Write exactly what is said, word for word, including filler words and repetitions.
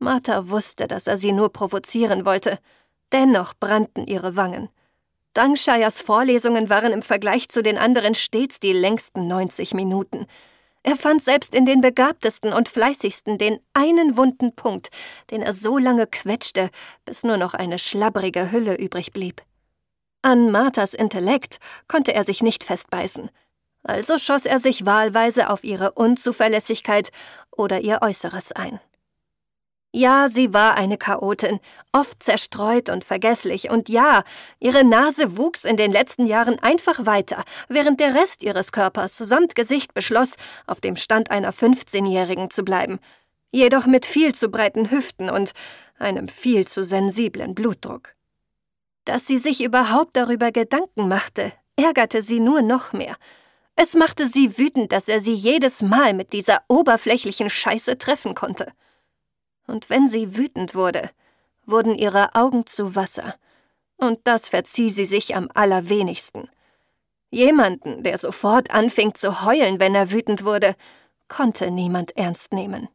Martha wusste, dass er sie nur provozieren wollte. Dennoch brannten ihre Wangen. Dankshires Vorlesungen waren im Vergleich zu den anderen stets die längsten neunzig Minuten. Er fand selbst in den begabtesten und fleißigsten den einen wunden Punkt, den er so lange quetschte, bis nur noch eine schlabbrige Hülle übrig blieb. An Marthas Intellekt konnte er sich nicht festbeißen. Also schoss er sich wahlweise auf ihre Unzuverlässigkeit oder ihr Äußeres ein. Ja, sie war eine Chaotin, oft zerstreut und vergesslich, und ja, ihre Nase wuchs in den letzten Jahren einfach weiter, während der Rest ihres Körpers samt Gesicht beschloss, auf dem Stand einer fünfzehnjährigen zu bleiben, jedoch mit viel zu breiten Hüften und einem viel zu sensiblen Blutdruck. Dass sie sich überhaupt darüber Gedanken machte, ärgerte sie nur noch mehr. Es machte sie wütend, dass er sie jedes Mal mit dieser oberflächlichen Scheiße treffen konnte. Und wenn sie wütend wurde, wurden ihre Augen zu Wasser. Und das verzieh sie sich am allerwenigsten. Jemanden, der sofort anfing zu heulen, wenn er wütend wurde, konnte niemand ernst nehmen.